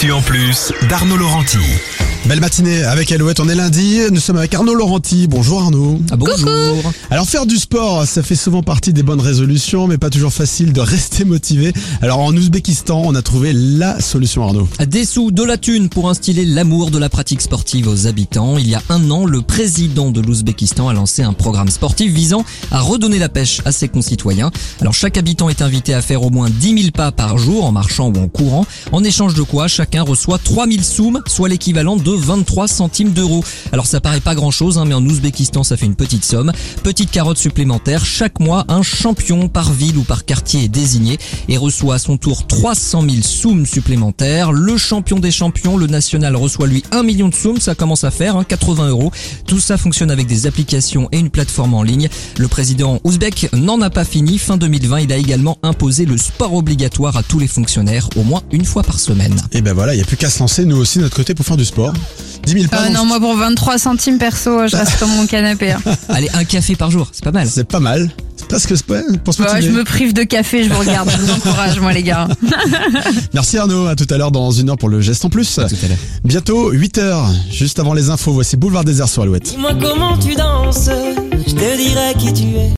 L'actu en plus d'Arnaud Laurenti. Belle matinée avec Alouette, on est lundi, nous sommes avec Arnaud Laurenti. Bonjour Arnaud. Bonjour. Alors faire du sport, ça fait souvent partie des bonnes résolutions, mais pas toujours facile de rester motivé. Alors en Ouzbékistan, on a trouvé la solution Arnaud. Des sous, de la thune pour instiller l'amour de la pratique sportive aux habitants. Il y a un an, le président de l'Ouzbékistan a lancé un programme sportif visant à redonner la pêche à ses concitoyens. Alors chaque habitant est invité à faire au moins 10 000 pas par jour en marchant ou en courant. En échange de quoi, chacun reçoit 3 000 soums, soit l'équivalent de 23 centimes d'euros. Alors ça paraît pas grand chose, mais en Ouzbékistan ça fait une petite somme. Petite carotte supplémentaire, chaque mois un champion par ville ou par quartier est désigné et reçoit à son tour 300 000 soums supplémentaires. Le champion des champions, le national, reçoit lui 1 million de soums, ça commence à faire 80 euros. Tout ça fonctionne avec des applications et une plateforme en ligne. Le président ouzbek n'en a pas fini. Fin 2020, il a également imposé le sport obligatoire à tous les fonctionnaires, au moins une fois par semaine. Et ben voilà, il n'y a plus qu'à se lancer nous aussi de notre côté pour faire du sport. 10 000 pas. Non, moi pour 23 centimes perso, je reste sur mon canapé. Allez, un café par jour, c'est pas mal. C'est pas mal. C'est presque pour se Ouais, motiver. je me prive de café, je vous regarde, je vous encourage moi les gars. Merci Arnaud, à tout à l'heure dans 1 heure pour le geste en plus. Tout à l'heure. Bientôt 8h, juste avant les infos, voici Boulevard Désert sur Alouette. Dis-moi comment tu danses, je te dirai qui tu es.